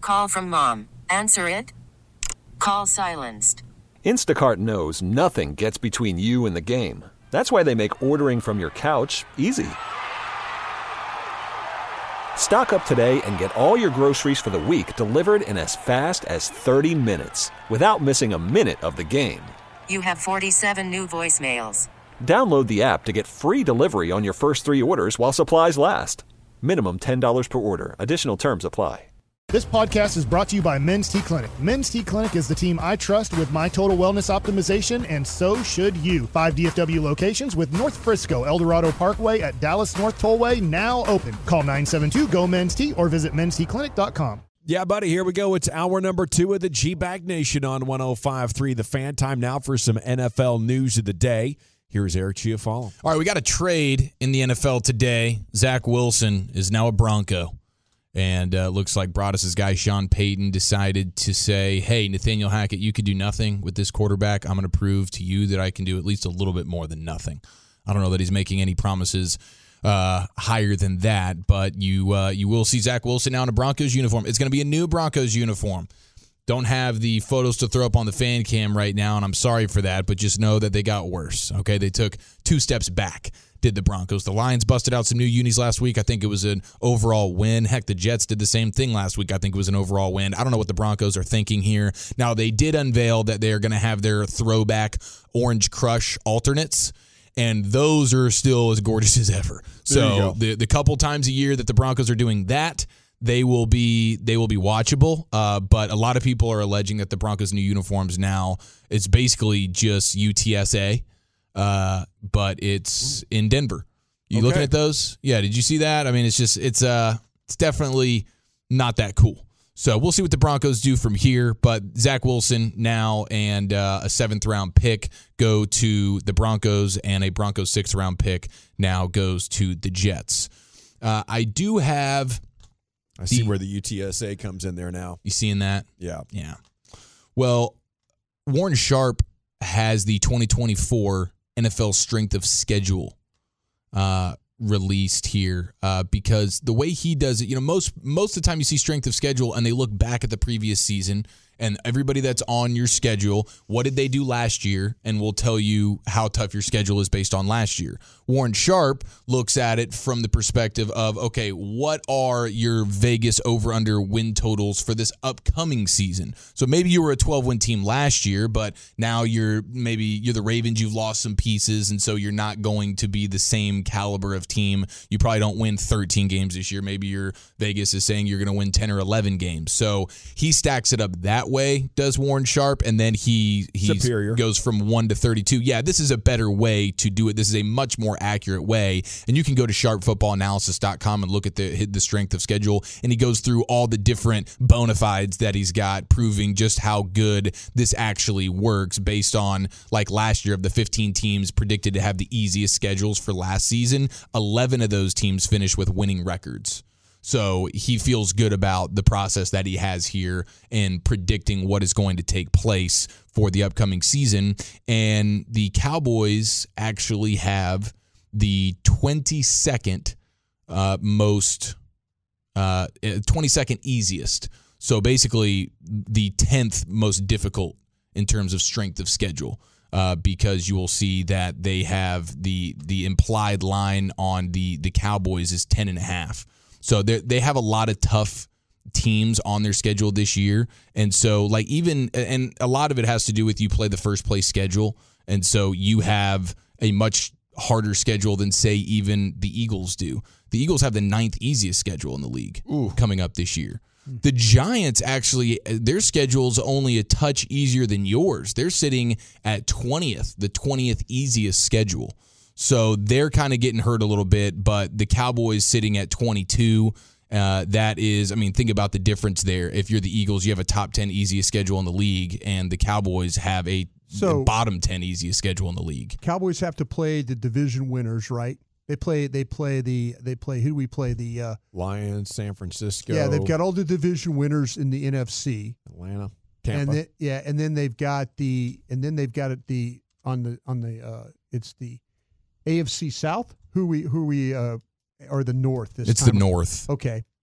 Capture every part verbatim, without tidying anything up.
Call from mom. Answer it. Call silenced. Instacart knows nothing gets between you and the game. That's why they make ordering from your couch easy. Stock up today and get all your groceries for the week delivered in as fast as thirty minutes without missing a minute of the game. You have forty-seven new voicemails. Download the app to get free delivery on your first three orders while supplies last. Minimum ten dollars per order. Additional terms apply. This podcast is brought to you by Men's T Clinic. Men's T Clinic is the team I trust with my total wellness optimization, and so should you. Five D F W locations with North Frisco, El Dorado Parkway at Dallas North Tollway now open. Call nine seven two, G O, Men's T or visit mens t clinic dot com. Yeah, buddy, here we go. It's hour number two of the G-Bag Nation on one oh five point three The Fan. Time now for some N F L news of the day. Here's Eric Chiafalo. All right, we got a trade in the N F L today. Zach Wilson is now a Bronco. And uh, looks like Broadus' guy Sean Payton decided to say, hey, Nathaniel Hackett, you could do nothing with this quarterback. I'm going to prove to you that I can do at least a little bit more than nothing. I don't know that he's making any promises uh, higher than that, but you uh, you will see Zach Wilson now in a Broncos uniform. It's going to be a new Broncos uniform. Don't have the photos to throw up on the fan cam right now, and I'm sorry for that, but just know that they got worse. Okay, they took two steps back, did the Broncos. The Lions busted out some new unis last week. I think it was an overall win. Heck, the Jets did the same thing last week. I think it was an overall win. I don't know what the Broncos are thinking here. Now, they did unveil that they're going to have their throwback Orange Crush alternates, and those are still as gorgeous as ever. So the, the couple times a year that the Broncos are doing that, They will be they will be watchable, uh, but a lot of people are alleging that the Broncos' new uniforms now, it's basically just U T S A, uh, but it's in Denver. You okay. looking at those? Yeah, did you see that? I mean, it's just it's uh it's definitely not that cool. So we'll see what the Broncos do from here. But Zach Wilson now and uh, a seventh round pick go to the Broncos, and a Broncos sixth round pick now goes to the Jets. Uh, I do have. I see the, where the U T S A comes in there now. You seeing that? Yeah. Yeah. Well, Warren Sharp has the twenty twenty-four N F L Strength of Schedule uh, released here uh, because the way he does it, you know, most most of the time you see Strength of Schedule and they look back at the previous season and everybody that's on your schedule, what did they do last year? And we'll tell you how tough your schedule is based on last year. Warren Sharp looks at it from the perspective of, okay, what are your Vegas over-under win totals for this upcoming season? So maybe you were a twelve-win team last year, but now you're maybe you're the Ravens, you've lost some pieces, and so you're not going to be the same caliber of team. You probably don't win thirteen games this year. Maybe your Vegas is saying you're going to win ten or eleven games. So he stacks it up that way, does Warren Sharp, and then he he goes from one to thirty-two. Yeah, this is a better way to do it. This is a much more accurate way, and you can go to sharp football analysis dot com and look at the the strength of schedule, and he goes through all the different bona fides that he's got, proving just how good this actually works based on, like last year, of the fifteen teams predicted to have the easiest schedules for last season, eleven of those teams finished with winning records. So he feels good about the process that he has here in predicting what is going to take place for the upcoming season. And the Cowboys actually have the twenty-second uh, most, uh, twenty-second easiest. So basically the tenth most difficult in terms of strength of schedule. Uh, because you will see that they have the the implied line on the, the Cowboys is ten and a half. So they they have a lot of tough teams on their schedule this year. And so like even, and a lot of it has to do with you play the first place schedule. And so you have a much harder schedule than say even the Eagles do. The Eagles have the ninth easiest schedule in the league Ooh. coming up this year. The Giants actually, their schedule's only a touch easier than yours. They're sitting at twentieth, the twentieth easiest schedule. So they're kind of getting hurt a little bit, but the Cowboys sitting at twenty-two, uh, that is, I mean, think about the difference there. If you're the Eagles, you have a top ten easiest schedule in the league, and the Cowboys have a, so, a bottom ten easiest schedule in the league. Cowboys have to play the division winners, right? They play. They play the. They play. Who do we play? The uh, Lions, San Francisco. Yeah, they've got all the division winners in the N F C. Atlanta, Tampa. And then, yeah, and then they've got the. And then they've got it the on the on the. Uh, it's the A F C South. Who we who we uh, are the North this it's time. the North. Okay,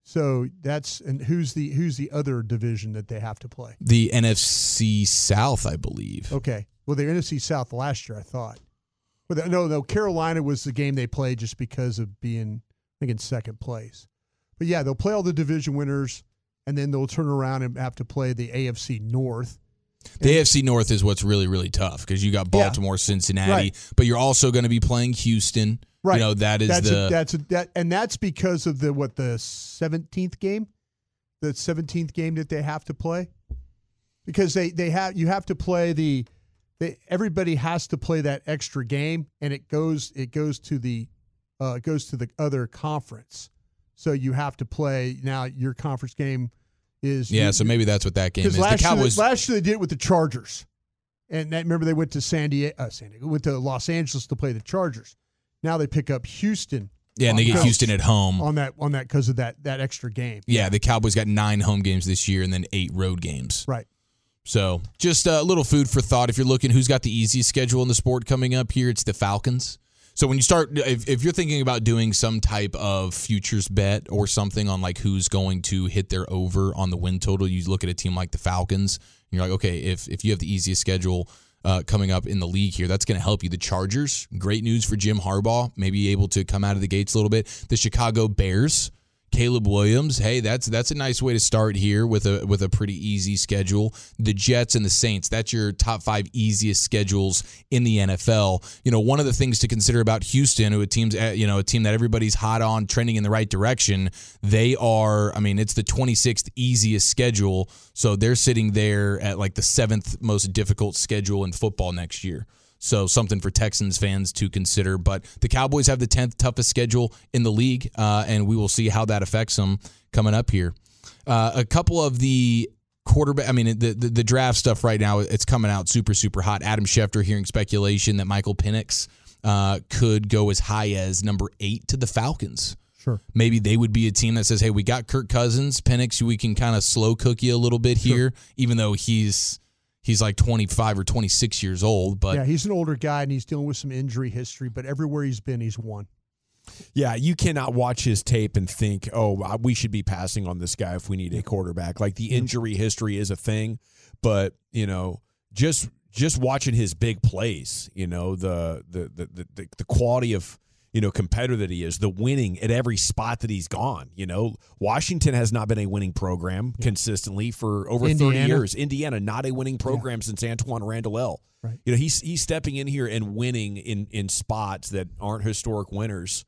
So that's and who's the who's the other division that they have to play? The N F C South, I believe. Okay. Well, the N F C South last year, I thought. Well, no, no. Carolina was the game they played just because of being, I think, in second place. But yeah, they'll play all the division winners, and then they'll turn around and have to play the A F C North. The and, A F C North is what's really, really tough because you got Baltimore, yeah. Cincinnati, right. but you're also going to be playing Houston. Right. You know, that is that's the a, that's a, that, and that's because of the what the seventeenth game, the seventeenth game that they have to play, because they they have you have to play the, they, everybody has to play that extra game, and it goes it goes to the, uh, it goes to the other conference, so you have to play now. Your conference game is yeah, you, so maybe that's what that game is. Last the Cowboys year, last year they did it with the Chargers, and that, remember they went to San Diego, uh, San Diego, went to Los Angeles to play the Chargers. Now they pick up Houston. Yeah, and they get Houston at home on that on that because of that that extra game. Yeah, the Cowboys got nine home games this year and then eight road games. Right. So just a little food for thought. If you're looking who's got the easiest schedule in the sport coming up here, it's the Falcons. So when you start, if, if you're thinking about doing some type of futures bet or something on like who's going to hit their over on the win total, you look at a team like the Falcons. And you're like, okay, if if you have the easiest schedule Uh, coming up in the league here, that's going to help you. The Chargers, great news for Jim Harbaugh, maybe able to come out of the gates a little bit. The Chicago Bears, Caleb Williams, hey, that's that's a nice way to start here with a with a pretty easy schedule. The Jets and the Saints, that's your top five easiest schedules in the N F L. You know, one of the things to consider about Houston, who a team's you know a team that everybody's hot on, trending in the right direction. They are, I mean, it's the twenty-sixth easiest schedule, so they're sitting there at like the seventh most difficult schedule in football next year. So something for Texans fans to consider. But the Cowboys have the tenth toughest schedule in the league, uh, and we will see how that affects them coming up here. Uh, a couple of the quarterback, I mean, the, the the draft stuff right now, it's coming out super, super hot. Adam Schefter hearing speculation that Michael Penix uh, could go as high as number eight to the Falcons. Sure. Maybe they would be a team that says, hey, we got Kirk Cousins. Penix, we can kind of slow cook you a little bit sure. here, even though he's... He's like twenty-five or twenty-six years old. But yeah, he's an older guy, and he's dealing with some injury history, but everywhere he's been, he's won. Yeah, you cannot watch his tape and think, oh, we should be passing on this guy if we need a quarterback. Like, the injury history is a thing, but, you know, just just watching his big plays, you know, the the the the, the quality of, you know, competitor that he is, the winning at every spot that he's gone. You know, Washington has not been a winning program yeah. consistently for over Indiana. thirty years. Indiana, not a winning program yeah. since Antoine Randall L. Right. You know, he's he's stepping in here and winning in in spots that aren't historic winners.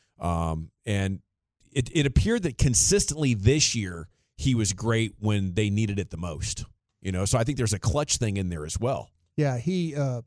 Um, and it it appeared that consistently this year he was great when they needed it the most. You know, so I think there's a clutch thing in there as well. Yeah, he uh,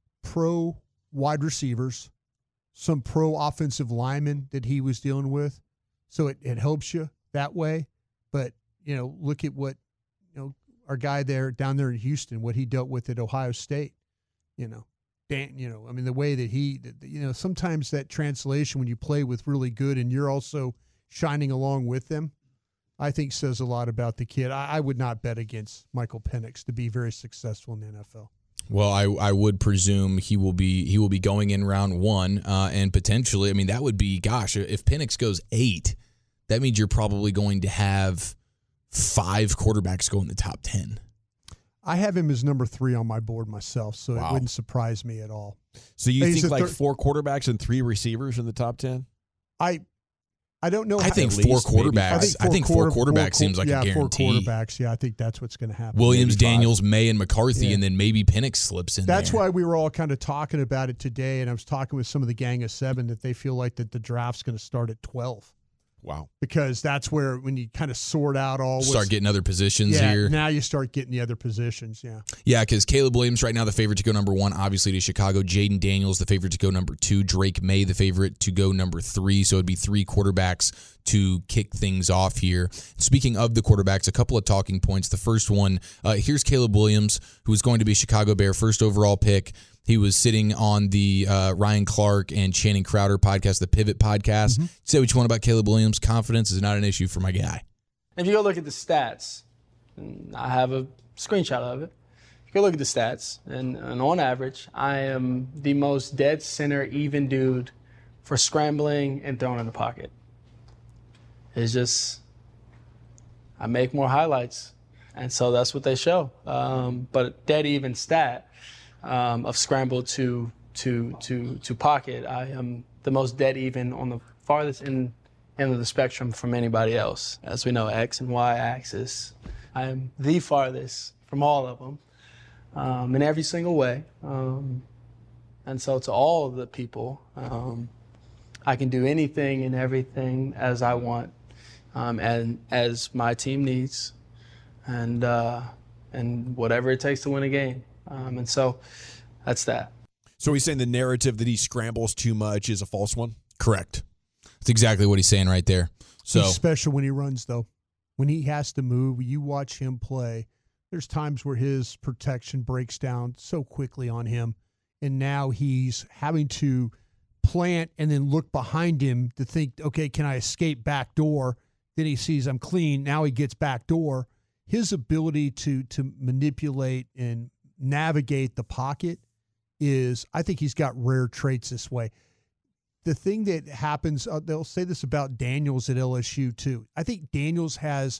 pro wide receivers. Some pro offensive linemen that he was dealing with. So it, it helps you that way. But, you know, look at what, you know, our guy there down there in Houston, what he dealt with at Ohio State, you know. Dan, you know, I mean, the way that he, you know, sometimes that translation when you play with really good and you're also shining along with them, I think says a lot about the kid. I, I would not bet against Michael Penix to be very successful in the N F L. Well, I I would presume he will be he will be going in round one, uh, and potentially, I mean, that would be, gosh, if Penix goes eight, that means you're probably going to have five quarterbacks go in the top ten. I have him as number three on my board myself, so wow. it wouldn't surprise me at all. So you He's think like thir- four quarterbacks and three receivers in the top ten? I I don't know. I how, think at four least, quarterbacks. I think four, I think four quarter, quarterbacks four, seems like yeah, a guarantee. Four quarterbacks. Yeah, I think that's what's going to happen. Williams, Maybe five. Daniels, May, and McCarthy, Yeah. and then maybe Penix slips in That's there. why we were all kind of talking about it today, and I was talking with some of the gang of seven that they feel like that the draft's going to start at twelve. Wow. Because that's where when you kind of sort out all what's, Start getting other positions yeah, here. now you start getting the other positions, yeah. Yeah, because Caleb Williams right now the favorite to go number one, obviously to Chicago. Jaden Daniels the favorite to go number two. Drake May the favorite to go number three. So it'd be three quarterbacks to kick things off here. Speaking of the quarterbacks, a couple of talking points. The first one, uh, here's Caleb Williams, who is going to be a Chicago Bear first overall pick. He was sitting on the uh, Ryan Clark and Channing Crowder podcast, the Pivot podcast. Mm-hmm. Say what you want about Caleb Williams. Confidence is not an issue for my guy. If you go look at the stats, and I have a screenshot of it. You go look at the stats, and, and on average, I am the most dead center even dude for scrambling and throwing in the pocket. It's just I make more highlights. And so that's what they show. Um, but dead even stat um, of scramble to to to to pocket, I am the most dead even on the farthest end, end of the spectrum from anybody else. As we know, X and Y axis, I am the farthest from all of them um, in every single way. Um, and so to all of the people, um, I can do anything and everything as I want um, and as my team needs. And uh, and whatever it takes to win a game. Um, and so that's that. So he's saying the narrative that he scrambles too much is a false one? Correct. That's exactly what he's saying right there. So He's special when he runs, though. When he has to move, you watch him play, there's times where his protection breaks down so quickly on him. And now he's having to plant and then look behind him to think, okay, can I escape back door? Then he sees I'm clean. Now he gets back door. His ability to to manipulate and navigate the pocket is, I think he's got rare traits this way. The thing that happens, uh, they'll say this about Daniels at L S U too. I think Daniels has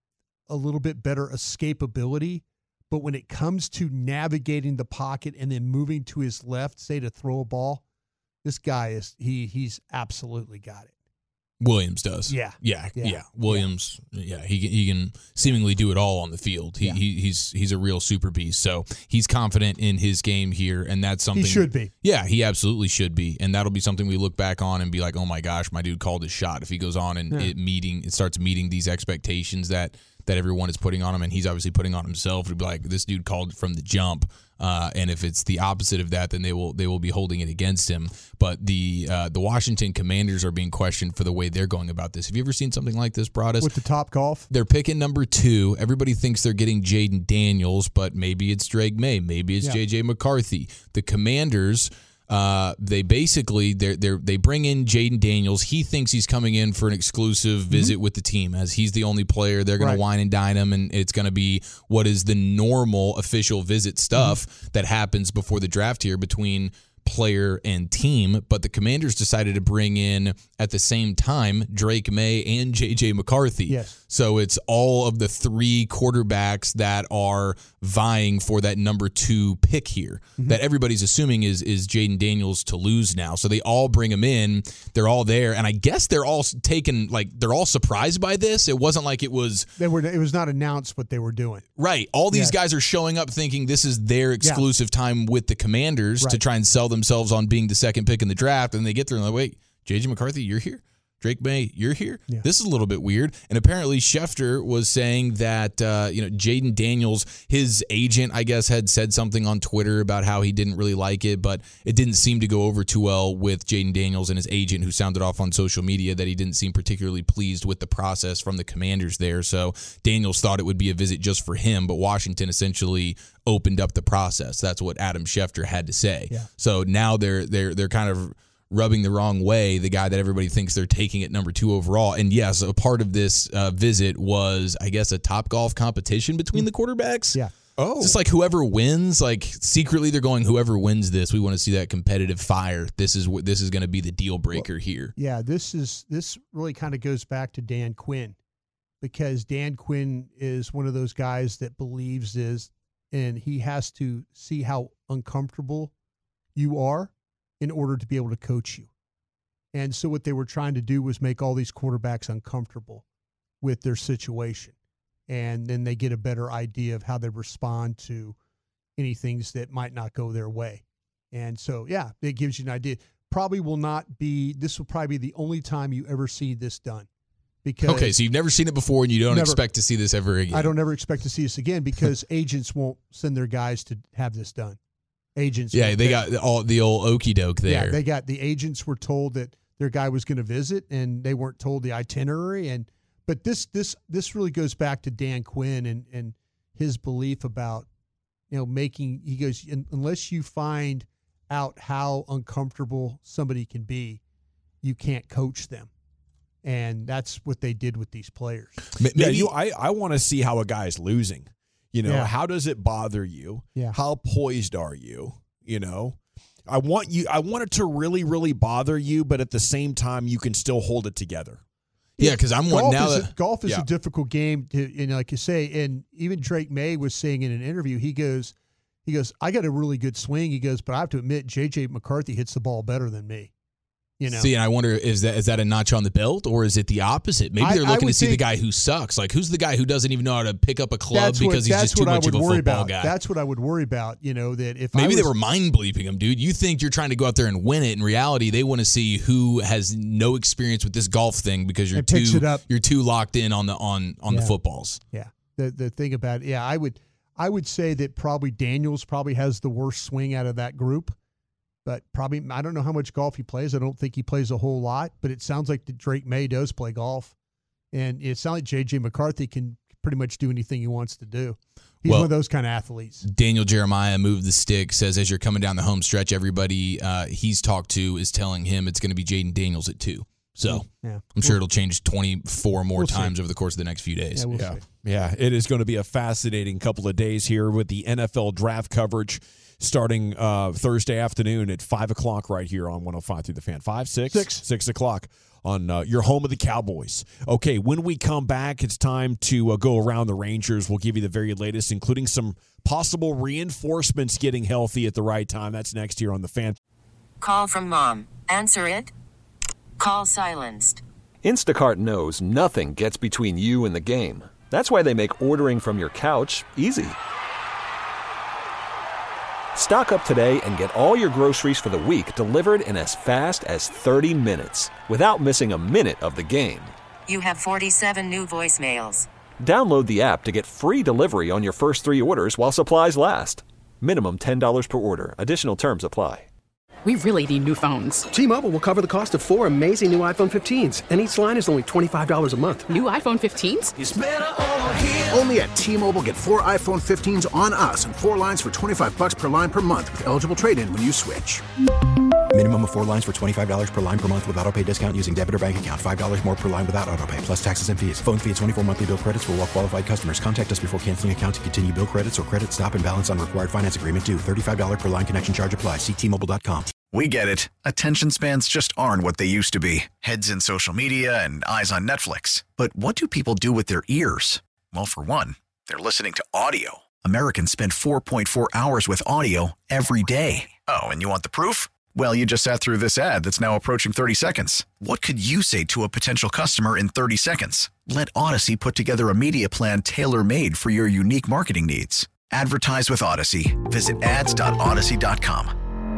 a little bit better escapability, but when it comes to navigating the pocket and then moving to his left, say to throw a ball, this guy is, he he's absolutely got it. Williams does. Yeah. Yeah. Yeah. Yeah. Williams, yeah, he, he can seemingly do it all on the field. He, Yeah. he he's he's a real super beast. So he's confident in his game here, and that's something. He should be. Yeah, he absolutely should be. And that'll be something we look back on and be like, oh my gosh, my dude called his shot. If he goes on and Yeah. it meeting it starts meeting these expectations that that everyone is putting on him, and he's obviously putting on himself, to be like, this dude called from the jump. Uh, and if it's the opposite of that, then they will they will be holding it against him. But the uh, the Washington Commanders are being questioned for the way they're going about this. Have you ever seen something like this, Broadus? With the top golf? They're picking number two. Everybody thinks they're getting Jaden Daniels, but maybe it's Drake May. Maybe it's Yeah. J J McCarthy. The Commanders, uh, they basically they they they bring in Jaden Daniels. He thinks he's coming in for an exclusive visit with the team, as he's the only player. They're going Right. to wine and dine him, and it's going to be what is the normal official visit stuff that happens before the draft here between player and team. But the Commanders decided to bring in at the same time Drake May and J J McCarthy. Yes. So it's all of the three quarterbacks that are vying for that number two pick here that everybody's assuming is is Jaden Daniels to lose now. So they all bring him in. They're all there. And I guess they're all taken, like, they're all surprised by this. It wasn't like it was They were. It was not announced what they were doing. right. All these Yes. guys are showing up thinking this is their exclusive time with the Commanders to Right. try and sell themselves on being the second pick in the draft. And they get there and they're like, wait, J J McCarthy, you're here? Drake May, you're here? Yeah. This is a little bit weird. And apparently Schefter was saying that, uh, you know, Jaden Daniels, his agent, I guess, had said something on Twitter about how he didn't really like it, but it didn't seem to go over too well with Jaden Daniels and his agent, who sounded off on social media that he didn't seem particularly pleased with the process from the Commanders there. So Daniels thought it would be a visit just for him, but Washington essentially opened up the process. That's what Adam Schefter had to say. Yeah. So now they're they're they're kind of rubbing the wrong way the guy that everybody thinks they're taking at number two overall. And yes, a part of this uh, visit was, I guess, a top golf competition between the quarterbacks. Yeah. Oh. It's just like whoever wins, like secretly they're going, whoever wins this, we want to see that competitive fire. This is what this is going to be the deal breaker here. Yeah, this is this really kind of goes back to Dan Quinn, because Dan Quinn is one of those guys that believes is, and he has to see how uncomfortable you are in order to be able to coach you. And so what they were trying to do was make all these quarterbacks uncomfortable with their situation. And then they get a better idea of how they respond to any things that might not go their way. And so, yeah, it gives you an idea. Probably will not be, this will probably be the only time you ever see this done. Because Okay, so you've never seen it before and you don't Never. expect to see this ever again. I don't ever expect to see this again, because agents won't send their guys to have this done. Agents. Yeah, won't. they got all the old okey doke there. Yeah, they got, the agents were told that their guy was going to visit, and they weren't told the itinerary. And but this this this really goes back to Dan Quinn and and his belief about, you know, making, he goes, unless you find out how uncomfortable somebody can be, you can't coach them. And that's what they did with these players. Maybe, Yeah, you, I, I want to see how a guy's losing. You know, Yeah. how does it bother you? Yeah. How poised are you? You know, I want you. I want it to really, really bother you, but at the same time, you can still hold it together. Yeah, because I'm one golf now. Is That, a, golf is yeah. a difficult game to, and like you say, and even Drake May was saying in an interview, he goes, he goes, I got a really good swing. He goes, but I have to admit, J J McCarthy hits the ball better than me. You know? See, and I wonder, is that is that a notch on the belt, or is it the opposite? Maybe I- they're I looking to would see the think- guy who sucks. Like, who's the guy who doesn't even know how to pick up a club That's because what, he's that's just too what much I would of a worry football about. guy? That's what I would worry about. You know, that if I Maybe was, they were mind bleeping him, dude. You think you're trying to go out there and win it. In reality, they want to see who has no experience with this golf thing because you're And picks too it up. you're too locked in on the on on the Yeah. footballs. Yeah. The the thing about it, yeah, I would I would say that probably Daniels probably has the worst swing out of that group. But probably I don't know how much golf he plays. I don't think he plays a whole lot, but it sounds like that Drake May does play golf. And it sounds like J J McCarthy can pretty much do anything he wants to do. He's Well, one of those kind of athletes. Daniel Jeremiah moved the stick, says as you're coming down the home stretch, everybody uh, he's talked to is telling him it's going to be Jaden Daniels at two. So Yeah. I'm sure it'll change twenty-four more We'll see. times over the course of the next few days. Yeah, we'll Yeah. see. Yeah, it is going to be a fascinating couple of days here with the N F L draft coverage starting uh, Thursday afternoon at five o'clock right here on one oh five through the Fan. five, six? Six. six o'clock on uh, your home of the Cowboys. Okay, when we come back, it's time to uh, go around the Rangers. We'll give you the very latest, including some possible reinforcements getting healthy at the right time. That's next here on the Fan. Call from mom. Answer it. Call silenced. Instacart knows nothing gets between you and the game. That's why they make ordering from your couch easy. Stock up today and get all your groceries for the week delivered in as fast as thirty minutes without missing a minute of the game. You have forty-seven new voicemails. Download the app to get free delivery on your first three orders while supplies last. Minimum ten dollars per order. Additional terms apply. We really need new phones. T-Mobile will cover the cost of four amazing new iPhone fifteens, and each line is only twenty-five dollars a month. New iPhone fifteens? Only at T-Mobile, get four iPhone fifteens on us and four lines for twenty-five bucks per line per month with eligible trade-in when you switch. Minimum of four lines for twenty-five dollars per line per month with autopay discount using debit or bank account. five dollars more per line without autopay, plus taxes and fees. Phone fee at twenty-four monthly bill credits for well-qualified customers. Contact us before canceling account to continue bill credits or credit stop and balance on required finance agreement due. thirty-five dollars per line connection charge applies. See T Mobile dot com. We get it. Attention spans just aren't what they used to be. Heads in social media and eyes on Netflix. But what do people do with their ears? Well, for one, they're listening to audio. Americans spend four point four hours with audio every day. Oh, and you want the proof? Well, you just sat through this ad that's now approaching thirty seconds. What could you say to a potential customer in thirty seconds? Let Odyssey put together a media plan tailor-made for your unique marketing needs. Advertise with Odyssey. Visit ads dot odyssey dot com.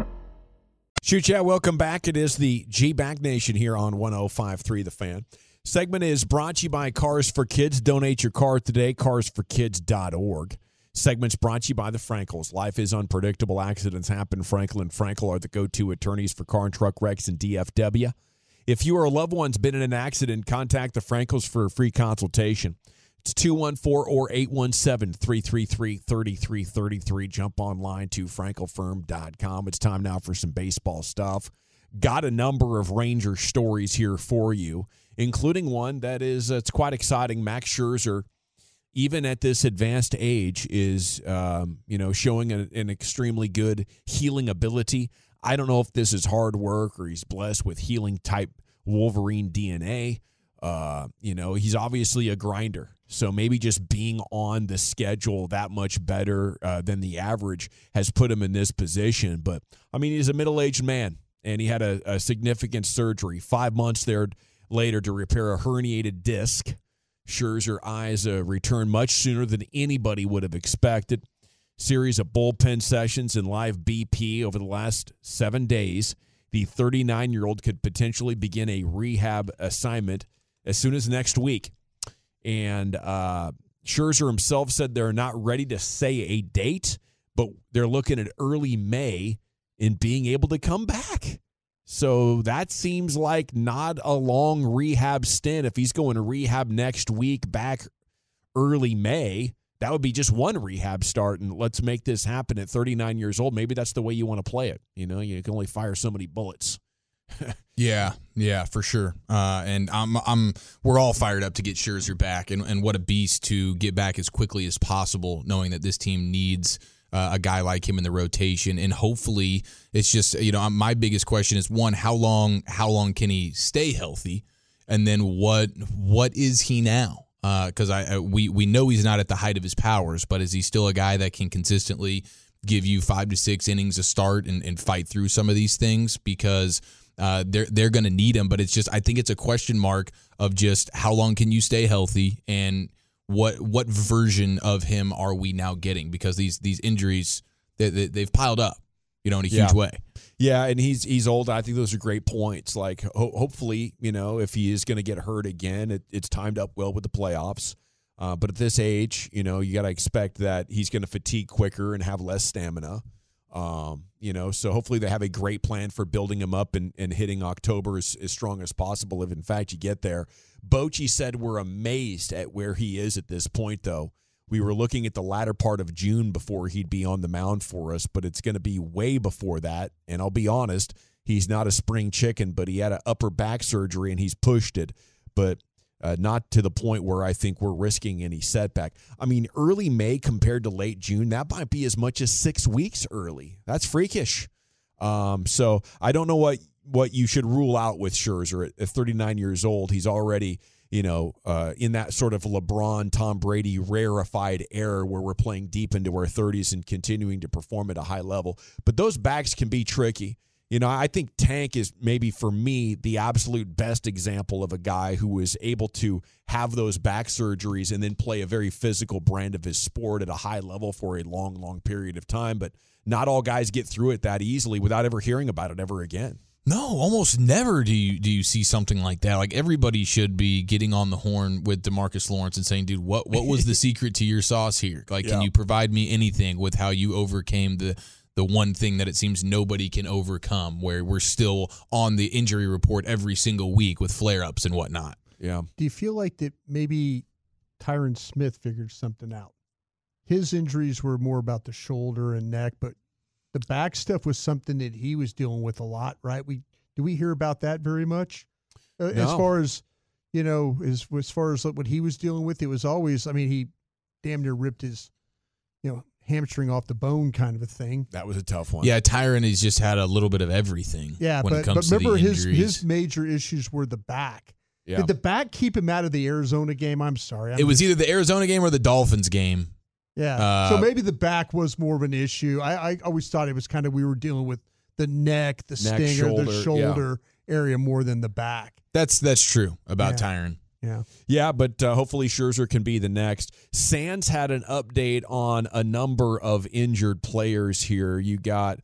Shoot yeah, welcome back. It is the G-Back Nation here on one oh five point three The Fan. Segment is brought to you by Cars for Kids. Donate your car today, cars for kids dot org. Segment's brought to you by the Frankels. Life is unpredictable. Accidents happen. Frankel and Frankel are the go-to attorneys for car and truck wrecks and D F W. If you or a loved one's been in an accident, contact the Frankels for a free consultation. It's two one four or eight one seven, three three three, three three three three. Jump online to frankel firm dot com. It's time now for some baseball stuff. Got a number of Ranger stories here for you, including one that is uh, it's quite exciting. Max Scherzer, even at this advanced age, is um, you know showing a, an extremely good healing ability. I don't know if this is hard work or he's blessed with healing type Wolverine D N A. Uh, you know, he's obviously a grinder. So maybe just being on the schedule that much better uh, than the average has put him in this position. But, I mean, he's a middle-aged man, and he had a, a significant surgery five months there later to repair a herniated disc. Scherzer eyes uh, returned much sooner than anybody would have expected. Series of bullpen sessions and live B P over the last seven days. The thirty-nine-year-old could potentially begin a rehab assignment as soon as next week. And uh, Scherzer himself said they're not ready to say a date, but they're looking at early May in being able to come back. So that seems like not a long rehab stint. If he's going to rehab next week, back early May, that would be just one rehab start. And let's make this happen at thirty-nine years old. Maybe that's the way you want to play it. You know, you can only fire so many bullets. Yeah, yeah, for sure. Uh, and I'm, I'm, we're all fired up to get Scherzer back, and, and what a beast to get back as quickly as possible, knowing that this team needs uh, a guy like him in the rotation, and hopefully it's just, you know, my biggest question is one, how long, how long can he stay healthy, and then what what is he now? Because uh, I, I we we know he's not at the height of his powers, but is he still a guy that can consistently give you five to six innings a start and, and fight through some of these things? Because uh, they're they're going to need him, but it's just I think it's a question mark of just how long can you stay healthy and what what version of him are we now getting? Because these these injuries they, they, they've piled up, you know, in a huge yeah. way. Yeah, and he's he's old. I think those are great points. Like, ho- hopefully, you know, if he is going to get hurt again, it, it's timed up well with the playoffs. Uh, but at this age, you know, you got to expect that he's going to fatigue quicker and have less stamina. Um, you know, so hopefully they have a great plan for building him up and, and hitting October as, as strong as possible, if in fact you get there. Bochy said we're amazed at where he is at this point, though. We were looking at the latter part of June before he'd be on the mound for us, but it's going to be way before that. And I'll be honest, he's not a spring chicken, but he had an upper back surgery and he's pushed it, but uh, not to the point where I think we're risking any setback. I mean, early May compared to late June, that might be as much as six weeks early. That's freakish. Um, so I don't know what, what you should rule out with Scherzer at, at thirty-nine years old. He's already you know, uh, in that sort of LeBron, Tom Brady rarefied era where we're playing deep into our thirties and continuing to perform at a high level. But those backs can be tricky. You know, I think Tank is maybe, for me, the absolute best example of a guy who was able to have those back surgeries and then play a very physical brand of his sport at a high level for a long, long period of time. But not all guys get through it that easily without ever hearing about it ever again. No, almost never do you do you see something like that. Like, everybody should be getting on the horn with DeMarcus Lawrence and saying, dude, what what was the secret to your sauce here? Like, yeah. Can you provide me anything with how you overcame the the one thing that it seems nobody can overcome, where we're still on the injury report every single week with flare-ups and whatnot? Yeah. Do you feel like that maybe Tyron Smith figured something out? His injuries were more about the shoulder and neck, but the back stuff was something that he was dealing with a lot, right? We do we hear about that very much? Uh, no. As far as, you know, as as far as what he was dealing with, it was always, I mean, he damn near ripped his, you know, hamstring off the bone kind of a thing. That was a tough one. Yeah, Tyron has just had a little bit of everything. Yeah, when but, it comes but to remember the his injuries. his major issues were the back. Yeah. Did the back keep him out of the Arizona game? I'm sorry. I'm It was either the Arizona game or the Dolphins game. Yeah. Uh, so maybe the back was more of an issue. I, I always thought it was kind of we were dealing with the neck, the Neck, stinger, shoulder, the shoulder area more than the back. That's that's true about Yeah. Tyron. Yeah. Yeah, but uh, hopefully Scherzer can be the next. Sands had an update on a number of injured players here. You got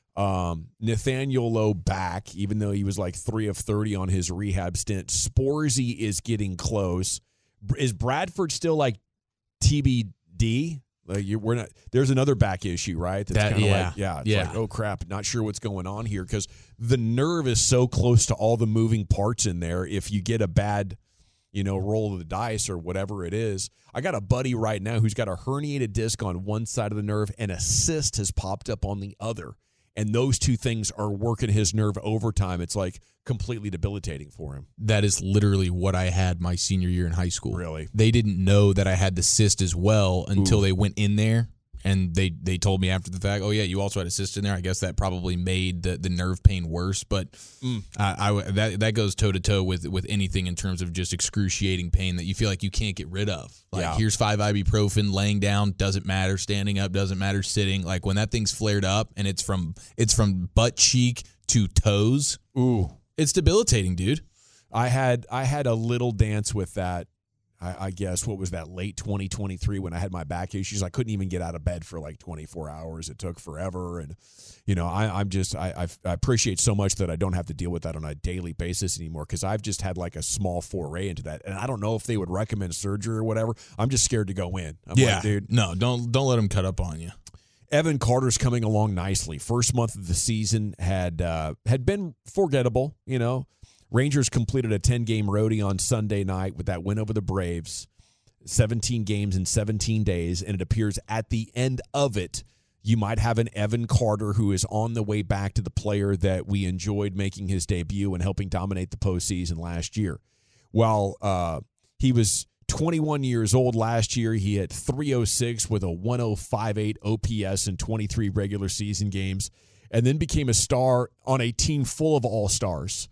um, Nathaniel Lowe back, even though he was like three of thirty on his rehab stint. Sporzy is getting close. Is Bradford still like T B D? Like you, we're not. There's another back issue, right? That's That- kind of yeah. like, yeah, it's Yeah. like, oh crap, not sure what's going on here because the nerve is so close to all the moving parts in there. If you get a bad, you know, roll of the dice or whatever it is, I got a buddy right now who's got a herniated disc on one side of the nerve and a cyst has popped up on the other, and those two things are working his nerve overtime. It's like completely debilitating for him. That is literally what I had my senior year in high school. Really? They didn't know that I had the cyst as well until Ooh. they went in there, and they, they told me after the fact, oh, yeah, you also had a cyst in there. I guess that probably made the, the nerve pain worse. But Mm. I, I, that, that goes toe-to-toe with, with anything in terms of just excruciating pain that you feel like you can't get rid of. Like, Yeah. here's five ibuprofen, laying down, doesn't matter. Standing up, doesn't matter. Sitting. Like, when that thing's flared up and it's from it's from butt cheek to toes, Ooh. it's debilitating, dude. I had I had a little dance with that. I, I guess what was that late twenty twenty-three when I had my back issues. I couldn't even get out of bed for like twenty-four hours. It took forever, and you know I, I'm just I, I I appreciate so much that I don't have to deal with that on a daily basis anymore because I've just had like a small foray into that, and I don't know if they would recommend surgery or whatever. I'm just scared to go in. I'm yeah, like, dude, no, don't don't let them cut up on you. Evan Carter's coming along nicely. First month of the season had uh, had been forgettable. You know, Rangers completed a ten-game roadie on Sunday night with that win over the Braves. seventeen games in seventeen days, and it appears at the end of it, you might have an Evan Carter who is on the way back to the player that we enjoyed making his debut and helping dominate the postseason last year. While uh, he was twenty-one years old last year, he hit three oh six with a one oh five eight O P S in twenty-three regular season games, and then became a star on a team full of all-stars.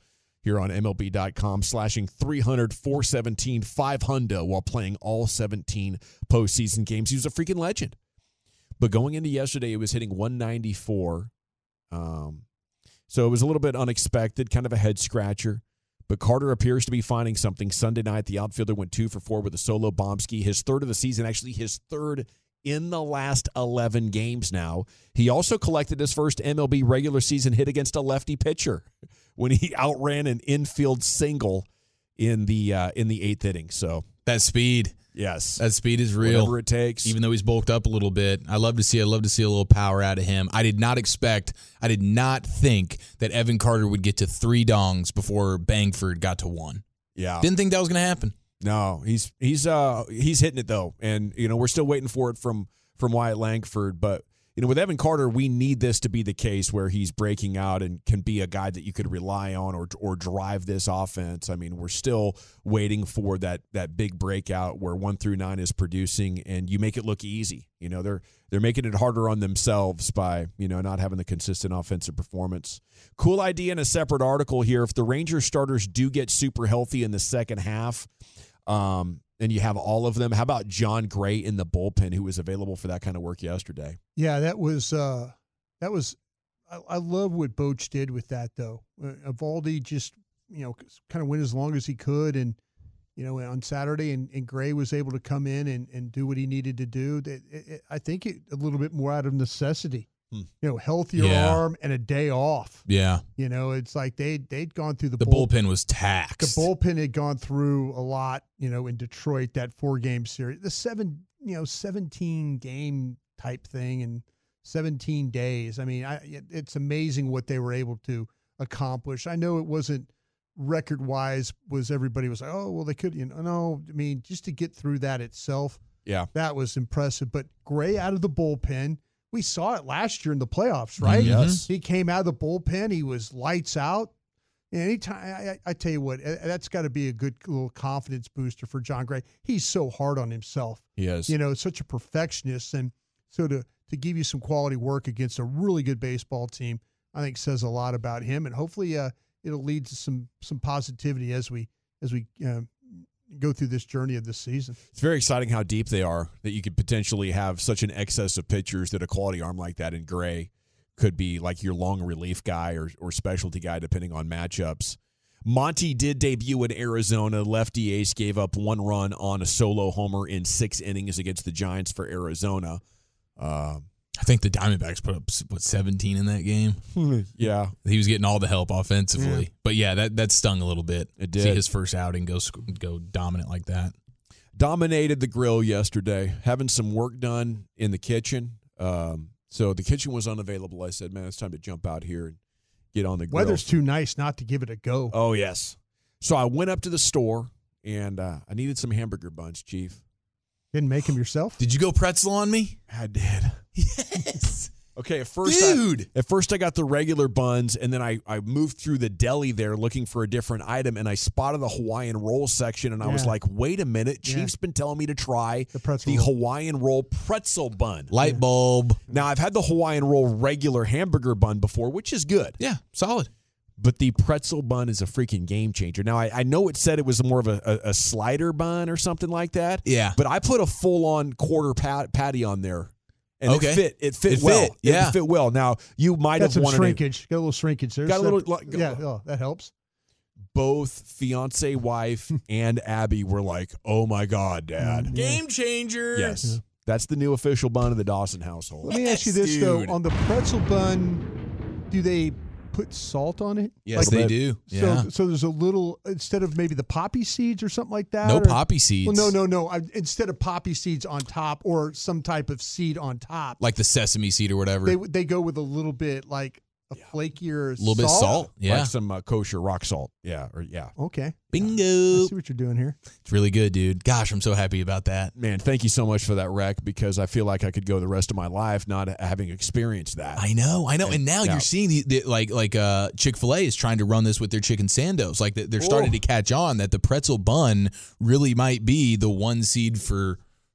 here on M L B dot com, slashing three hundred, four seventeen, five hundred while playing all seventeen postseason games. He was a freaking legend. But going into yesterday, it was hitting one ninety-four. Um, so it was a little bit unexpected, kind of a head scratcher. But Carter appears to be finding something. Sunday night, the outfielder went two for four with a solo bombski. His third of the season, actually his third in the last eleven games now. He also collected his first M L B regular season hit against a lefty pitcher when he outran an infield single in the uh, in the eighth inning. So that speed. Yes. That speed is real. Whatever it takes. Even though he's bulked up a little bit. I love to see I love to see a little power out of him. I did not expect, I did not think that Evan Carter would get to three dongs before Bangford got to one. Yeah. Didn't think that was going to happen. No, he's he's uh he's hitting it though. And you know, we're still waiting for it from from Wyatt Langford, but you know, with Evan Carter, we need this to be the case where he's breaking out and can be a guy that you could rely on or or drive this offense. I mean, we're still waiting for that that big breakout where one through nine is producing, and you make it look easy. You know, they're they're making it harder on themselves by, you know, not having the consistent offensive performance. Cool idea in a separate article here. If the Rangers starters do get super healthy in the second half, um, and you have all of them, how about John Gray in the bullpen, who was available for that kind of work yesterday? Yeah, that was uh, that was. I, I love what Boch did with that, though. Uh, Eovaldi just, you know, kind of went as long as he could, and you know, on Saturday, and, and Gray was able to come in and, and do what he needed to do. It, it, I think it, a little bit more out of necessity. Hmm. You know, healthier yeah. arm and a day off. Yeah. You know, it's like they they'd gone through the the bull, bullpen was taxed. The bullpen had gone through a lot. You know, in Detroit, that four game series, the seven, you know, seventeen game type thing, and seventeen days. I mean, I, it's amazing what they were able to accomplish. I know it wasn't record wise. Was everybody was like, oh well, they could. You know, no. I mean, just to get through that itself, yeah, that was impressive. But Gray out of the bullpen. We saw it last year in the playoffs, right? Yes. He came out of the bullpen. He was lights out. And anytime, I, I tell you what, that's got to be a good little confidence booster for John Gray. He's so hard on himself. He is. You know, such a perfectionist. And so to, to give you some quality work against a really good baseball team, I think says a lot about him. And hopefully uh, it'll lead to some some positivity as we as we uh, go through this journey of this season. It's very exciting how deep they are, that you could potentially have such an excess of pitchers that a quality arm like that in Gray could be like your long relief guy or, or specialty guy, depending on matchups. Monty did debut in Arizona. Lefty ace gave up one run on a solo homer in six innings against the Giants for Arizona. Uh, I think the Diamondbacks put up, what, seventeen in that game? Yeah. He was getting all the help offensively. Yeah. But, yeah, that, that stung a little bit. It did. See his first outing go go dominant like that. Dominated the grill yesterday, having some work done in the kitchen. Um, so the kitchen was unavailable. I said, man, it's time to jump out here and get on the grill. Weather's too nice not to give it a go. Oh, yes. So I went up to the store, and uh, I needed some hamburger buns, Chief. Didn't make them yourself? Did you go pretzel on me? I did. Yes. Okay, at first, Dude. I, at first I got the regular buns, and then I, I moved through the deli there looking for a different item, and I spotted the Hawaiian roll section, and I was Yeah. like, wait a minute. Yeah. Chief's been telling me to try The pretzel the roll. Hawaiian roll pretzel bun. Light bulb. Now, I've had the Hawaiian roll regular hamburger bun before, which is good. Yeah, solid. But the pretzel bun is a freaking game changer. Now, I, I know it said it was more of a, a, a slider bun or something like that. Yeah. But I put a full-on quarter pat, patty on there. And Okay. it fit. It fit It well. fit, yeah. It fit well. Now, you might Got have some wanted shrinkage. Got a little shrinkage there. Got a So- little- like- yeah, oh, that helps. both fiance, wife, and Abby were like, oh, my God, Dad. Game changer. Yes. That's the new official bun of the Dawson household. Let me ask you Yes, this, though. dude. On the pretzel bun, do they put salt on it? Yes, Like- they do. So, Yeah. so there's a little, instead of maybe the poppy seeds or something like that? No or- poppy seeds. Well, no, no, no. I, instead of poppy seeds on top or some type of seed on top, Like the sesame seed or whatever. they they go with a little bit like a flakier A little bit salt. Yeah. Like some uh, kosher rock salt. Yeah. Or yeah. Okay. Bingo. I see what you're doing here. It's really good, dude. Gosh, I'm so happy about that. Man, thank you so much for that rec, because I feel like I could go the rest of my life not having experienced that. I know, I know. And now Yeah. you're seeing the, the like like uh, Chick-fil-A is trying to run this with their chicken sandos. Like they're starting Oh. to catch on that the pretzel bun really might be the one seed for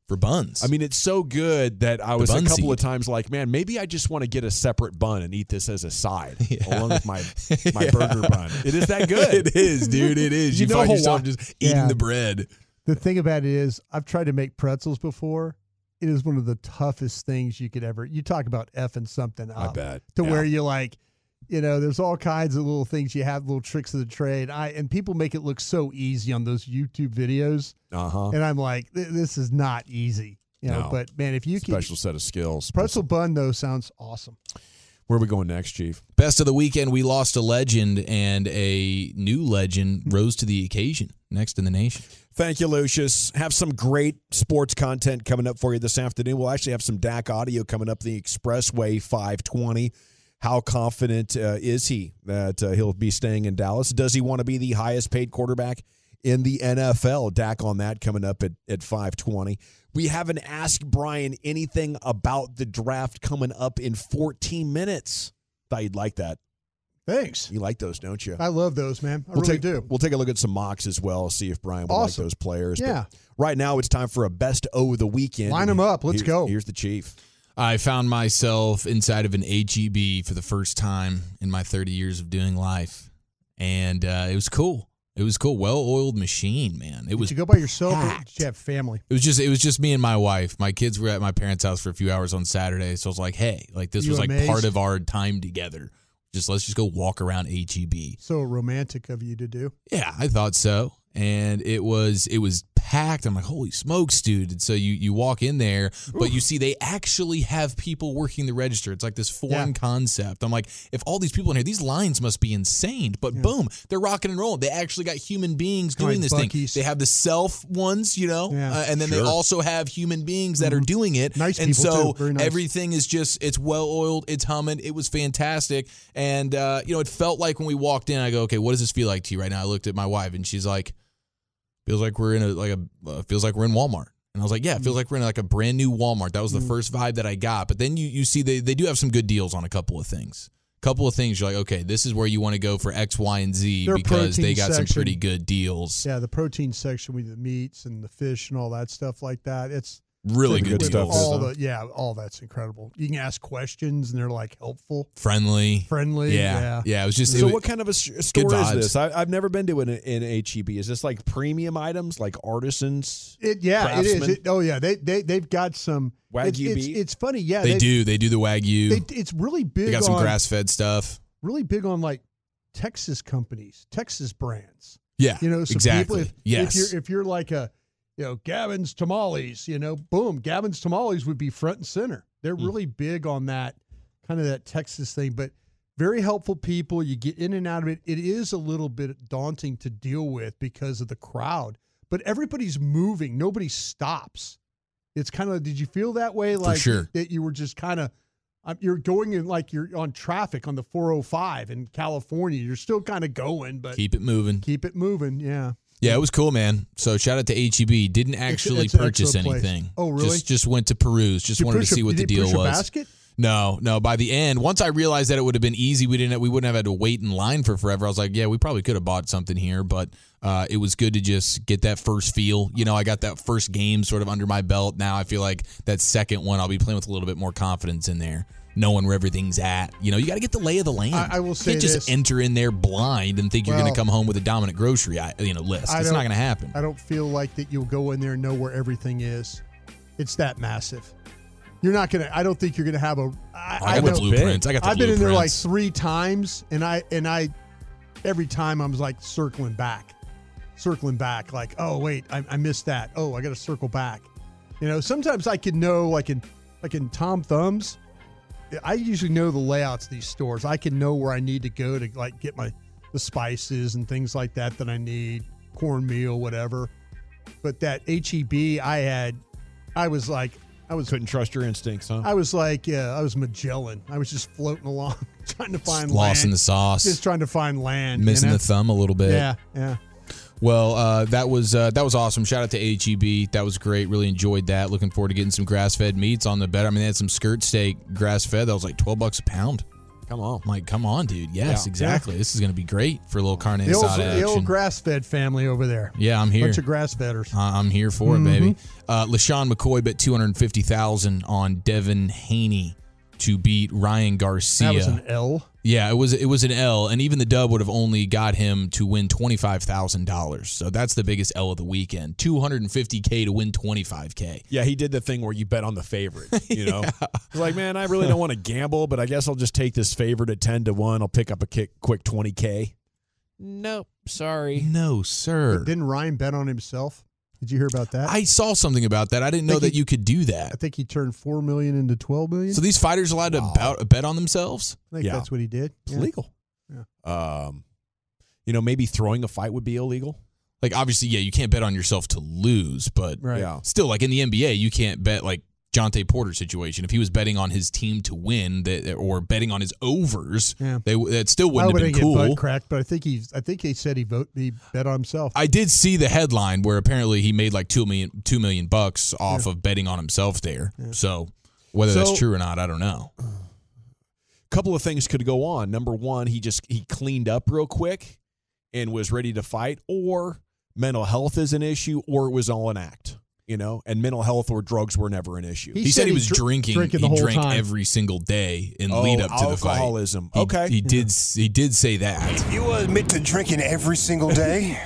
for buns. I mean, it's so good that I The was a bun couple seed. of times like, man, maybe I just want to get a separate bun and eat this as a side Yeah. along with my my Yeah. burger bun. It is that good. It is, dude. It is. You, You know find Hawaii- yourself just eating Yeah. the bread. The thing about it is, I've tried to make pretzels before. It is one of the toughest things you could ever. You talk about effing something up. I bet. To Yeah. where you're like, you know, there's all kinds of little things you have, little tricks of the trade. I and people make it look so easy on those YouTube videos, Uh-huh. and I'm like, th- this is not easy. You know, No. but man, if you Special can, set of skills. pretzel bun though sounds awesome. Where are we going next, Chief? Best of the weekend, we lost a legend, and a new legend rose to the occasion. Next in the nation. Thank you, Lucius. Have some great sports content coming up for you this afternoon. We'll actually have some D A C audio coming up the Expressway five twenty. How confident uh, is he that uh, he'll be staying in Dallas? Does he want to be the highest paid quarterback in the N F L? D A C on that coming up at, at five twenty. We haven't asked Brian anything about the draft coming up in fourteen minutes. Thought you'd like that. Thanks. You like those, don't you? I love those, man. I We'll really take, do. We'll take a look at some mocks as well, see if Brian would Awesome. like those players. Yeah. But right now, it's time for a best O of the weekend. Line 'em up. Let's Here's- go. Here's the Chief. I found myself inside of an H E B for the first time in my thirty years of doing life, and uh, it was cool. It was cool. Well-oiled machine, man. It Did was you go by yourself or packed. did you have family? It was just it was just me and my wife. My kids were at my parents' house for a few hours on Saturday, so I was like, "Hey, like this You was like amazed? part of our time together. Just let's just go walk around H E B." So romantic of you to do. Yeah, I thought so. And it was it was packed. I'm like, holy smokes, dude. And so you you walk in there, but you see they actually have people working the register. It's like this foreign Yeah. concept. I'm like, if all these people in here, these lines must be insane. But boom, they're rocking and rolling. They actually got human beings Kinda doing like this Buc-ee's. thing. They have the self ones, you know, Yeah. uh, and then Sure. they also have human beings that are doing it. Nice and people, so too. Very nice. everything is just it's well oiled, it's humming. It was fantastic. And uh, you know, it felt like when we walked in, I go, okay, what does this feel like to you right now? I looked at my wife and she's like, feels like we're in a like a uh, feels like we're in Walmart. And I was like, yeah, it feels like we're in like a brand new Walmart. That was the first vibe that I got. But then you you see they they do have some good deals on a couple of things. Couple of things you're like, okay, this is where you want to go for X, Y, and Z Their because they protein got some section. pretty good deals. Yeah, the protein section with the meats and the fish and all that stuff like that. It's Really Pretty good good deals. stuff. all the yeah, all that's incredible. You can ask questions and they're like helpful, Friendly. friendly. Yeah. Yeah, Yeah, it was just So it was- what kind of a s- store is vibes. this? I, I've never been to an, an H E B. Is this like premium items, like artisans? It yeah, it is. Craftsman? It, oh yeah, they they they've got some Wagyu it's, it's, beef? it's funny. Yeah, they, do. They do the Wagyu. They, it's really big. They got some on, grass fed stuff. Really big on like Texas companies, Texas brands. Yeah. You know, some exactly. people. If, yes. If you're if you're like a, you know, Gavin's Tamales, you know, boom, Gavin's Tamales would be front and center. They're Hmm. really big on that kind of that Texas thing, but very helpful people. You get in and out of it. It is a little bit daunting to deal with because of the crowd, but everybody's moving. Nobody stops. It's kind of. Did you feel that way? Like sure. that you were just kind of. Um, you're going in like you're on traffic on the four oh five in California. You're still kind of going, but Keep it moving. keep it moving. Yeah. Yeah, it was cool, man. So shout out to H E B. Didn't actually it's an purchase excellent place. anything. Oh, really? Just just went to peruse. Just Did you wanted to push a- see what you the didn't deal push a was. basket? No, no. By the end, once I realized that it would have been easy, we didn't we wouldn't have had to wait in line for forever. I was like, yeah, we probably could have bought something here, but uh, it was good to just get that first feel. You know, I got that first game sort of under my belt. Now I feel like that second one, I'll be playing with a little bit more confidence in there, knowing where everything's at. You know, you got to get the lay of the land. I- I will say you can't just this. enter in there blind and think you're Well, going to come home with a dominant grocery you know list. I It's don't- not going to happen. I don't feel like that you'll go in there and know where everything is. It's that massive. You're not gonna. I don't think you're gonna have a. I, I got the know- blueprints. I got the I've been in there like blueprints. three times, and I and I, every time I was like circling back, circling back. Like, oh wait, I, I missed that. Oh, I got to circle back. You know, sometimes I can know, like in like in Tom Thumbs, I usually know the layouts of these stores. I can know where I need to go to like get my the spices and things like that that I need, cornmeal, whatever. But that H E B, I had, I was like, I was Couldn't trust your instincts, huh? I was like, yeah, I was Magellan. I was just floating along, trying to find Lost in land. the sauce. Just trying to find land. Missing you know? the thumb a little bit. Yeah, yeah. Well, uh, that was uh, that was awesome. Shout out to H E B. That was great. Really enjoyed that. Looking forward to getting some grass fed meats on the bed. I mean, they had some skirt steak grass fed. That was like twelve bucks a pound. Come on. I'm like, come on, dude. Yes, Yeah. exactly. Yeah. This is going to be great for a little carne The old, asada the old action. grass-fed family over there. Yeah, I'm here. Bunch of grass-fedders. Uh, I'm here for Mhm. it, baby. Uh, LaShawn McCoy bet two hundred fifty thousand dollars on Devin Haney to beat Ryan Garcia. That was an L. Yeah, it was it was an L, and even the dub would have only got him to win twenty-five thousand dollars. So that's the biggest L of the weekend. two hundred fifty thousand to win twenty-five thousand. Yeah, he did the thing where you bet on the favorite, you know? He's like, man, I really don't want to gamble, but I guess I'll just take this favorite at ten to one. I'll pick up a kick, quick twenty K. Nope, sorry. No, sir. But didn't Ryan bet on himself? Did you hear about that? I saw something about that. I didn't know think that he- you could do that. I think he turned four million dollars into twelve million dollars. So these fighters are allowed to bet, bet on themselves? I think Yeah. that's what he did. It's Yeah. legal. Yeah. Um, you know, maybe throwing a fight would be illegal. Like, obviously, yeah, you can't bet on yourself to lose, but Right. Yeah. still, like in the N B A, you can't bet like Jonte Porter situation. If he was betting on his team to win that, or betting on his overs, Yeah. they that still I wouldn't have wouldn't been get cool. butt cracked, but I think he's. I think he said he vote. He bet on himself. I did see the headline where apparently he made like two million, two million bucks off Yeah. of betting on himself there. So whether So- that's true or not, I don't know. Couple of things could go on. Number one, he just he cleaned up real quick and was ready to fight, or mental health is an issue, or it was all an act. You know, and mental health or drugs were never an issue. He, said, he was dr- drinking. drinking he the whole drank time. every single day in Oh, lead up to the fight. alcoholism. He- Okay. he did. He did say that. You admit to drinking every single day?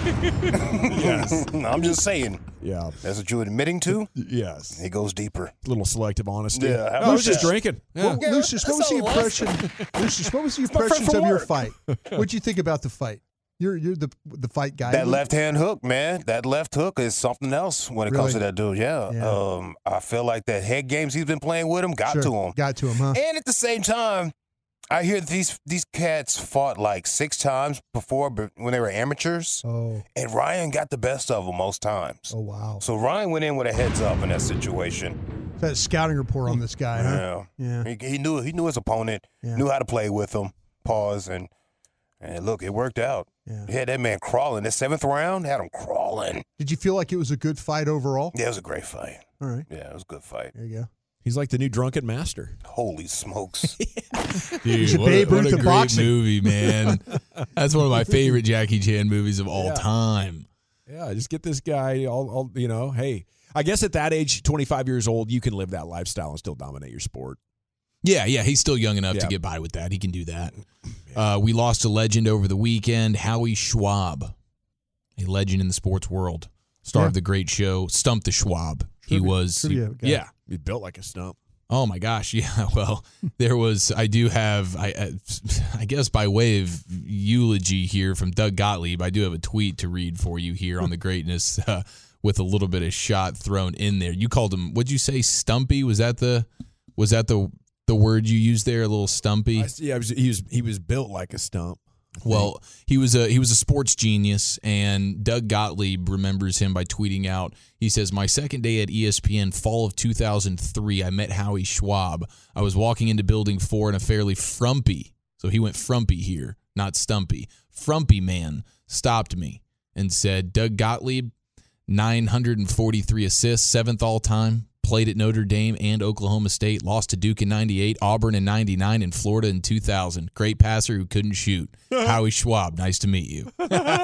Yes. I'm just saying. Yeah. That's what you're admitting to? Yes. It goes deeper. Little selective honesty. Yeah, how No, I was about just that? drinking. Yeah. Well, Lucius, what was the impression? Lucius, what was the my friend impressions from of your work. fight? What'd you think about the fight? You're you're the the fight guy. That left hand hook, man. That left hook is something else when it comes to Really? that dude. Yeah. Yeah. Um, I feel like that head games he's been playing with him got Sure. to him. Got to him, huh? And at the same time, I hear these these cats fought like six times before but when they were amateurs, Oh, and Ryan got the best of them most times. oh wow. So Ryan went in with a heads up in that situation. That scouting report on this guy, huh? Yeah, Yeah. He, he knew he knew his opponent, Yeah. knew how to play with him. Pause and and look, it worked out. Yeah. He had that man crawling. The seventh round had him crawling. Did you feel like it was a good fight overall? Yeah, it was a great fight. All right. Yeah, it was a good fight. There you go. He's like the new drunken master. Holy smokes. Dude, He's a what, Babe a, what Ruth a of great boxing. movie, man. That's one of my favorite Jackie Chan movies of all Yeah. time. Yeah, just get this guy all, all you know, hey, I guess at that age, twenty-five years old, you can live that lifestyle and still dominate your sport. Yeah, yeah, he's still young enough to Yeah. get by with that. He can do that. Uh, we lost a legend over the weekend, Howie Schwab, a legend in the sports world, star Yeah. of the great show Stump the Schwab. He Trivia- was, he- trivia guy. yeah. He's built like a stump. Oh my gosh, yeah. Well, there was. I do have. I, I, I guess by way of eulogy here from Doug Gottlieb, I do have a tweet to read for you here on the greatness, uh, with a little bit of shot thrown in there. You called him. What'd you say? Stumpy? Was that the? Was that the the word you used there? A little stumpy. I, yeah, it was, he was he was built like a stump. Well, he was a he was a sports genius, and Doug Gottlieb remembers him by tweeting out. He says, "My second day at E S P N, fall of two thousand three, I met Howie Schwab. I was walking into Building Four, and a fairly frumpy, so he went frumpy here, not stumpy, frumpy man stopped me and said, Doug Gottlieb, nine hundred forty-three assists, seventh all time." Played at Notre Dame and Oklahoma State, lost to Duke in ninety-eight, Auburn in ninety-nine, and Florida in two thousand. Great passer who couldn't shoot. Howie Schwab, nice to meet you.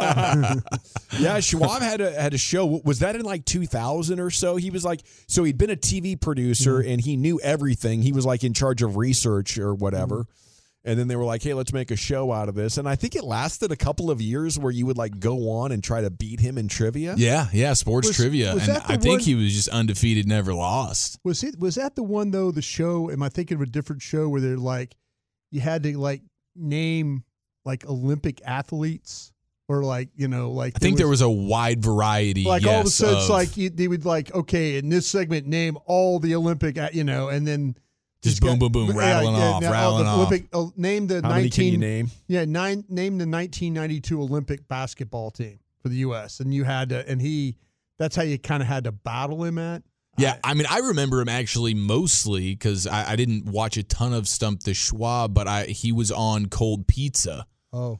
Yeah, Schwab had a had a show. Was that in like two thousand or so? He was like, so he'd been a T V producer and he knew everything. He was like in charge of research or whatever. And then they were like, hey, let's make a show out of this. And I think it lasted a couple of years where you would like go on and try to beat him in trivia. Yeah, yeah, sports Was- trivia. was And that the I think one- he was just undefeated, never lost. Was it was that the one though? The show? Am I thinking of a different show where they're like, you had to like name like Olympic athletes or like you know like I think there was a wide variety. like yes, all of a sudden it's of like you, they would like okay in this segment name all the Olympic a- you know and then just these boom, guys- boom, boom, yeah, rattling yeah, off, now all rattling the off. Olympic, uh, name the How many can you nineteen name? yeah nine name the nineteen ninety-two Olympic basketball team for the U S and you had to and he that's how you kind of had to battle him at. Yeah, I mean, I remember him actually mostly because I, I didn't watch a ton of Stump the Schwab, but I he was on Cold Pizza. Oh.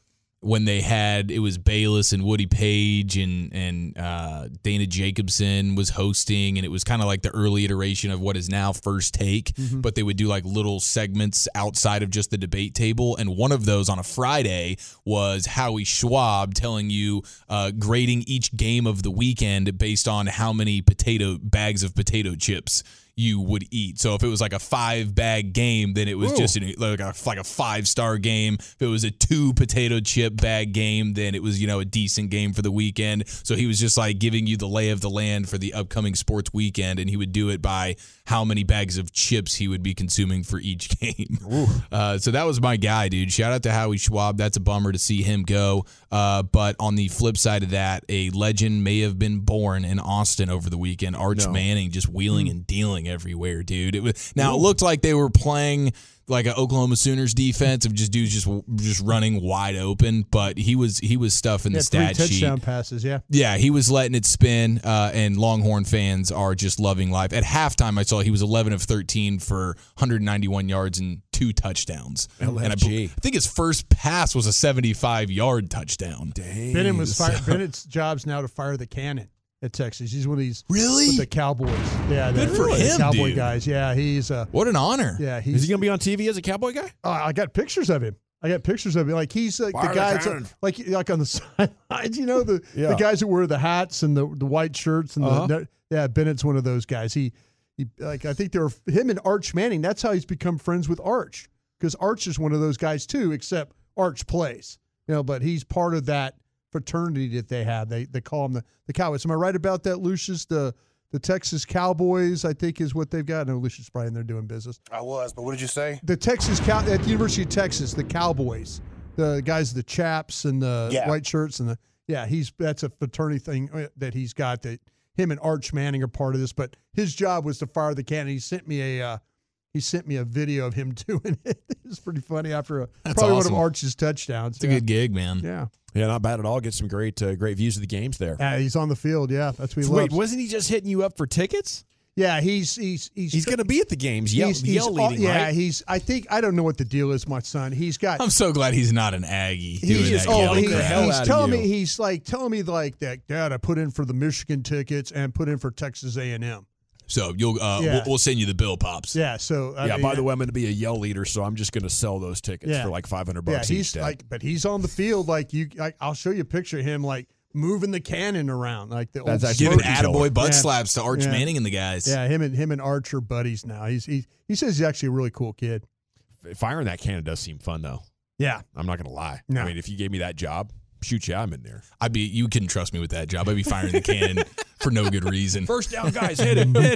when they had, it was Bayless and Woody Page and and uh, Dana Jacobson was hosting, and it was kind of like the early iteration of what is now First Take, Mm-hmm. but they would do like little segments outside of just the debate table, and one of those on a Friday was Howie Schwab telling you, uh, grading each game of the weekend based on how many potato bags of potato chips you would eat. So if it was like a five bag game, then it was Ooh. just an, like a like a five star game. If it was a two potato chip bag game, then it was, you know, a decent game for the weekend. So he was just like giving you the lay of the land for the upcoming sports weekend, and he would do it by how many bags of chips he would be consuming for each game. Uh, so that was my guy, dude. Shout out to Howie Schwab. That's a bummer to see him go. Uh, but on the flip side of that, a legend may have been born in Austin over the weekend. Arch No. Manning just wheeling and dealing everywhere, dude. It was now it looked like they were playing like an Oklahoma Sooners defense of just dudes just just running wide open, but he was he was stuffing Yeah, the three stat sheet. touchdown passes, yeah. Yeah, he was letting it spin, uh, and Longhorn fans are just loving life. At halftime, I saw he was eleven of thirteen for one hundred ninety-one yards and two touchdowns. L F G. And I, be- I think his first pass was a seventy-five yard touchdown. Dang. Bennett was fire, Bennett's job's now to fire the cannon at Texas. He's one of these Really? with the Cowboys. Yeah, Good the, for the him, Cowboy dude. guys. Yeah, he's uh, What an honor. yeah he's. Is he going to be on T V as a Cowboy guy? Uh, I got pictures of him. I got pictures of him. Like he's like Fire the the guys cannon. like like on the sidelines. You know the Yeah. the guys that wear the hats and the the white shirts and Uh-huh. the yeah. Bennett's one of those guys. He he like I think they were him and Arch Manning. That's how he's become friends with Arch, because Arch is one of those guys too. Except Arch plays, you know, but he's part of that fraternity that they have. They they call them the, the Cowboys. Am I right about that, Lucius? The the Texas Cowboys, I think, is what they've got. No, Lucius probably in there doing business. I was, but what did you say? The Texas Cow at the University of Texas, the Cowboys, the guys, the chaps and the Yeah. white shirts and the yeah, he's that's a fraternity thing that he's got. That him and Arch Manning are part of this, but his job was to fire the cannon. He sent me a uh, he sent me a video of him doing it. It was pretty funny after a That's probably awesome. one of Arch's touchdowns. It's a yeah. good gig, man. Yeah, Yeah, not bad at all. Get some great uh, great views of the games there. yeah, he's on the field. Yeah, that's what he Wait, loves. wasn't he just hitting you up for tickets? Yeah, he's he's he's He's going to be at the games, yell, he's, he's yell all- leading, yeah, right? he's. I think I don't know what the deal is, my son. He's got. I'm so glad he's not an Aggie doing He's just, that oh, yelling he, the crap. hell he's out of telling you. me he's like telling me like that. Dad, I put in for the Michigan tickets and put in for Texas A and M. So you'll uh, Yeah. we'll, we'll send you the bill, pops. Yeah, so I yeah, mean, by the way, I'm going to be a yell leader, so I'm just going to sell those tickets Yeah. for like five hundred yeah, bucks he's each day. like, but he's on the field like you. Like, I'll show you a picture of him like moving the cannon around like the That's old actually Giving smoky- killer. attaboy butt Yeah. slaps to Arch Yeah. Manning and the guys. Yeah, him and him and Arch are buddies now. He's he he says he's actually a really cool kid. Firing that cannon does seem fun, though. Yeah, I'm not going to lie. No. I mean, if you gave me that job, shoot you, I'm in there. I'd be. You couldn't trust me with that job. I'd be firing the cannon for no good reason. First down, guys, hit it. Hit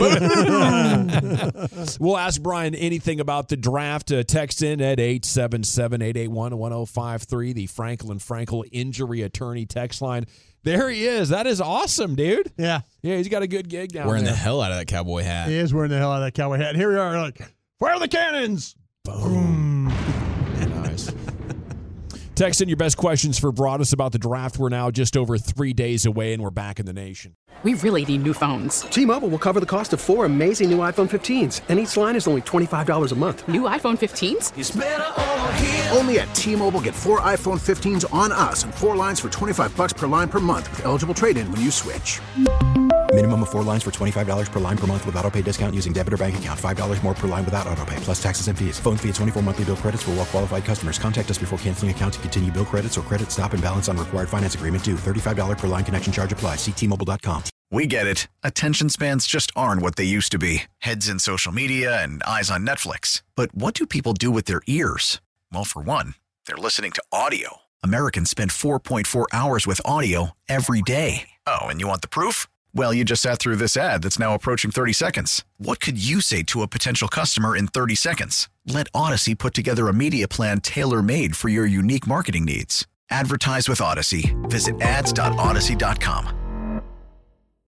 it. We'll ask Brian anything about the draft. Uh, text in at eight seven seven, eight eight one, one oh five three, the Franklin Frankel injury attorney text line. There he is. That is awesome, dude. yeah, Yeah, he's got a good gig down Wearing there. the hell out of that cowboy hat. he is wearing the hell out of that cowboy hat. And here we are, like fire the cannons. Boom. Nice. Text in your best questions for Broadus about the draft. We're now just over three days away, and we're back in the nation. We really need new phones. T-Mobile will cover the cost of four amazing new iPhone fifteens, and each line is only twenty-five dollars a month. New iPhone fifteens? Only at T-Mobile, get four iPhone fifteens on us and four lines for twenty-five bucks per line per month with eligible trade-in when you switch. Minimum of four lines for twenty-five dollars per line per month with autopay discount using debit or bank account. five dollars more per line without autopay, plus taxes and fees. Phone fee at twenty-four monthly bill credits for well-qualified customers. Contact us before canceling account to continue bill credits or credit stop and balance on required finance agreement due. thirty-five dollars per line connection charge applies. See T Mobile dot com. We get it. Attention spans just aren't what they used to be. Heads in social media and eyes on Netflix. But what do people do with their ears? Well, for one, they're listening to audio. Americans spend four point four hours with audio every day. Oh, and you want the proof? Well, you just sat through this ad that's now approaching thirty seconds. What could you say to a potential customer in thirty seconds? Let Odyssey put together a media plan tailor-made for your unique marketing needs. Advertise with Odyssey. Visit ads dot odyssey dot com.